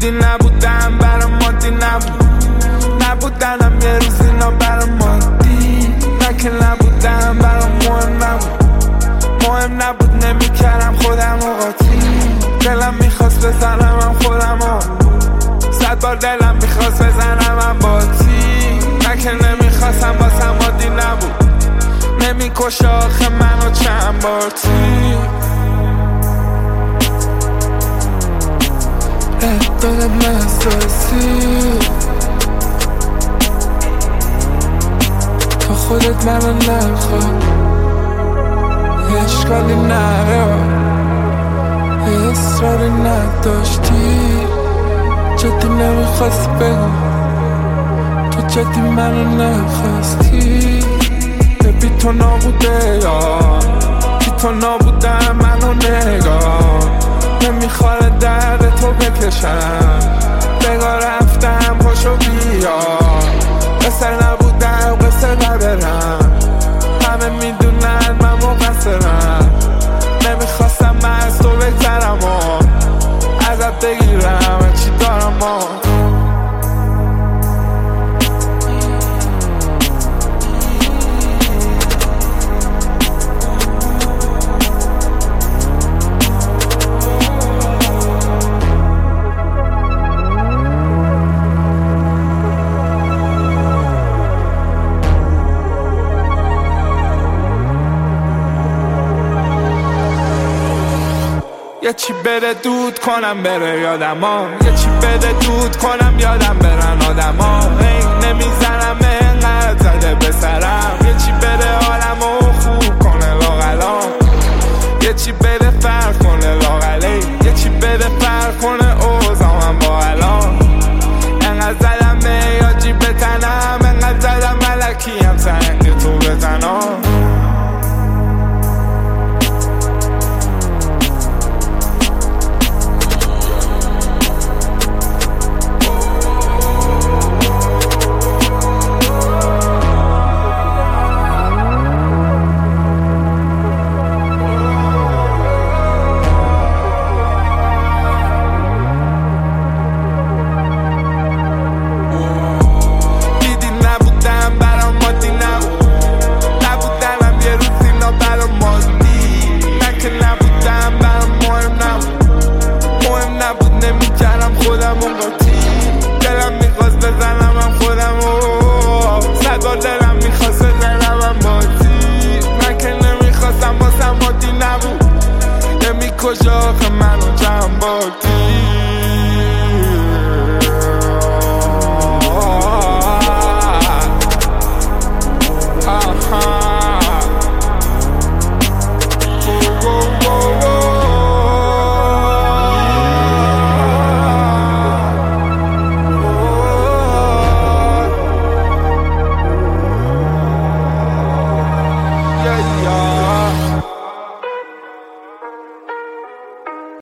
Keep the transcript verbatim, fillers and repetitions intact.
دیدی نبودم برام مادی نبود، نبودنم یه روز اینا برام مادی، نه که نبودم برام مهم نبود، مهم نبود نمیکردم خودم و قاطی. دلم میخواست بزنم هم خودم و صد بار دلم میخواست بزنم هم باتی، نه که نمیخواستم باسم مادی نبود، نمیکشه آخه منو چند بار تی. دادم احساسی تا خودت منو نخواد، اشکالی نره اصراری نداشتی، جدی نمیخواستی بگو تو جدی منو نخواستی. بی تو نابوده یا بی تو نابودم منو نگاه، نمیخواره درد تو بکشم، بگاه رفتم پاشو بیا، قصر نبودم قصر ندارم، همه میدونن من مقصرم، نمیخواستم من از تو بگذرم و ازت بگیرم چی دارم و یه چی بره دود کنم بره یادم ها، یه چی بره دود کنم یادم برن آدم ها، هنگ نمیزنم انقدر زده به سرم، یه چی بره حالمو خوب کنه لاغلا، یه چی بره فرق کنه لاغله، یه چی بره فرق کنه اوزامم با الان، انقدر زدم میاجی بتنم، انقدر زدم ملکی هم سنگ تو بزنم. دلم میخواست بزنم هم خودم و صد بار دلم میخواست بزنم هم باتی، من که نمیخواستم باسم مادی نبود، نمیکشه آخه منو چند باتی.